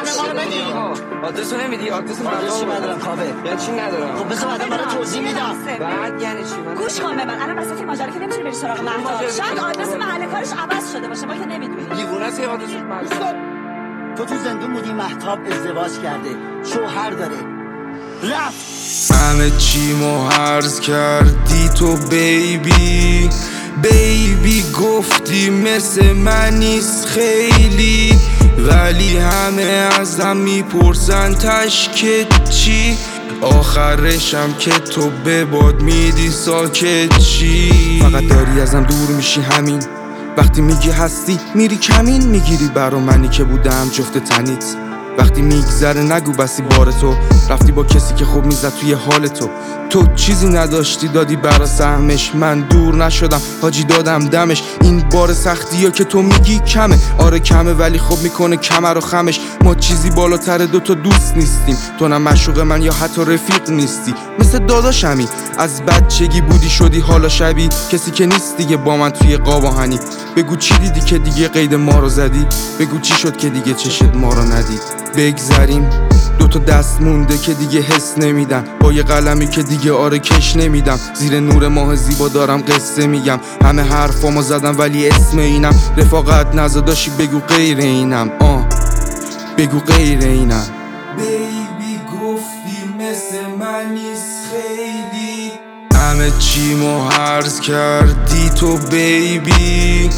آدرسو نمیدی؟ آدرس چی ندارم کاوه. یعنی چی ندارم؟ خب بذار بعدا برای توضیح میدم. بعد یعنی چی؟ گوش کن به من. الان وسط ماجرا که نمیتونی بری سراغ مهتاب. شاید آدرس محل کارش عوض شده باشه، ما که نمیدونیم. دیوونه است آدرس تو زندون بودی، مهتاب ازدواج کرده، شوهر داره، رفت. همه چی مو عرض کردی تو بیبی گفتی مثل من نیست خیلی، ولی همه ازم میپرسن تشکت چی، آخرشم که تو به باد میدی ساکت چی. فقط داری ازم دور میشی همین، وقتی میگی هستی میری کمین، میگیری برا منی که بودم جفت تنیت. وقتی میگذره نگو بسی بار تو، رفتی با کسی که خوب میزد توی حال تو چیزی نداشتی دادی برا سهمش، من دور نشدم حاجی دادم دمش. این بار سختی ها که تو میگی کمه، آره کمه ولی خب میکنه کمر و خمش. ما چیزی بالاتر دوتا دوست نیستیم، تو نه مشوق من یا حتی رفیق نیستی، مثل داداشمی از بچگی بودی شدی حالا شبی کسی که نیست دیگه با من توی قاب آهنی. بگو چی دیدی که دیگه قید ما رو زدی، بگو چی شد که دیگه چشت ما رو ندید. بگذریم دوتا دست مونده که دیگه حس نمیدن، با یه قلمی که دیگه آره کش نمیدم. زیر نور ماه زیبا دارم قصه میگم، همه حرفامو زدم ولی اسم اینم. رفاقت نزداشی بگو غیر اینم، بگو غیر اینم. بیبی گفتی مثل من نیست خیلی، همه چی مو عرض کردی تو بیبی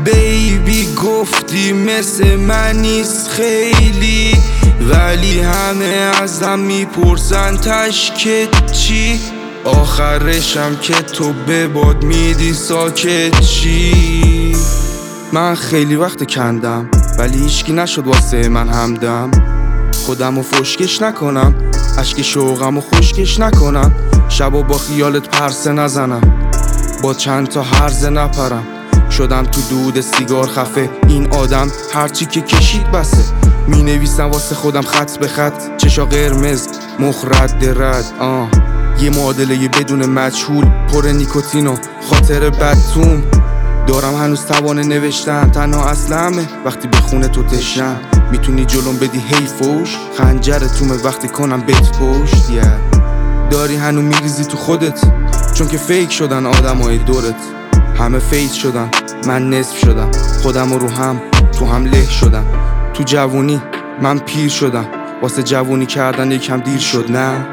گفتی مثل من نیست خیلی، ولی همه ازم میپرسن تشکت چی، آخرشم که تو به باد میدی ساکت چی. من خیلی وقت کندم ولی هیچکی نشد واسه من همدم، خودمو فشکش نکنم، اشک شوقمو خشکش نکنم، شبا با خیالت پرسه نزنم، با چند تا هرزه نپرم. شدم تو دود سیگار خفه، این آدم هرچی که کشید بسه. می نویسم واسه خودم خط به خط، چشا قرمز مخ رد رد. یه معادله بدون مجهول، پر نیکوتین و خاطر بدتوم. دارم هنوز توان نوشتن، تنها اصلمه وقتی به خونه تو تشنم. میتونی جلوم بدی هی فوش، خنجر تومه وقتی کنم بهت پشت. داری هنو میریزی تو خودت، چون که فیک شدن آدمای دورت. همه فیت شدن، من نصف شدم، خودم رو هم تو هم له شدم. تو جوونی من پیر شدم، واسه جوونی کردن یکم دیر شد نه.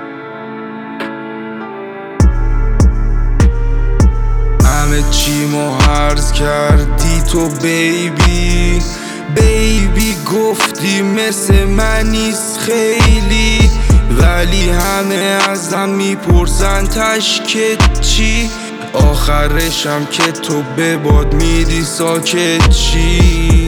همه چی مو عرض کردی تو بیبی گفتی مثل من نیست خیلی، ولی همه ازم میپرسن تشکت چی، آخرشم که تو به باد میدی ساکت چی.